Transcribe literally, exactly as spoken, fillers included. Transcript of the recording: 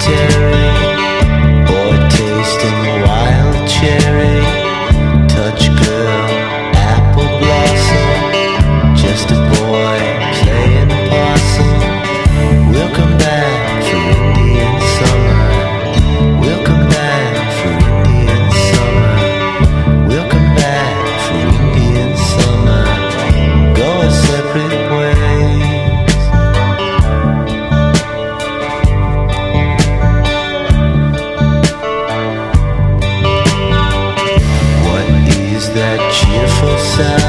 cemetery, boy tasting wild cherry, touch girl, apple blossom, just a boy playing possum. We'll come back for Indian summer. We'll come back for Indian summer. We'll come back for Indian summer. Go our separate ways. What is that cheerful sound?